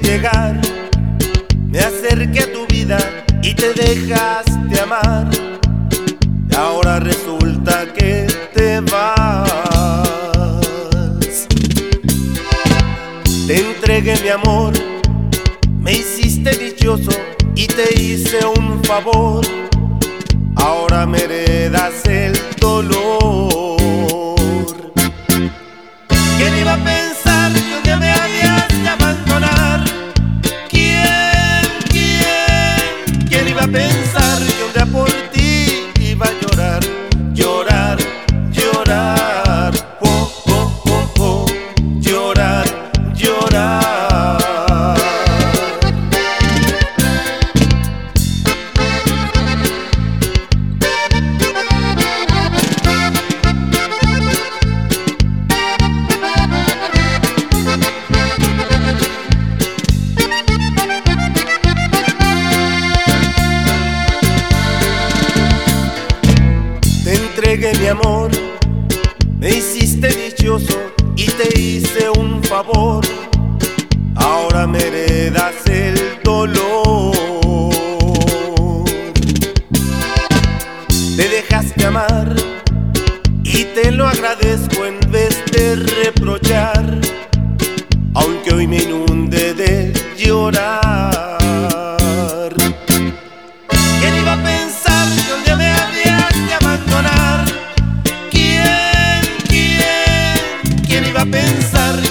llegar, me acerqué a tu vida y te dejaste amar. Y ahora resulta que te vas. Te entregué mi amor, me hiciste dichoso y te hice un favor. Ahora me heredas el dolor. ¿Quién iba a pensar que un día me habías de abandonar? ¿Quién iba a pensar que un día por ti iba a llorar, llorar, llorar, oh, oh, oh, oh, llorar, llorar? Te entregué mi amor, me hiciste dichoso y te hice un favor. Ahora me heredas el dolor. Te dejaste amar y te lo agradezco en vez de reprochar, aunque hoy me inunde de llorar. ¿Quién iba a pensar que un día me habías de abandonar? ¿Quién iba a pensar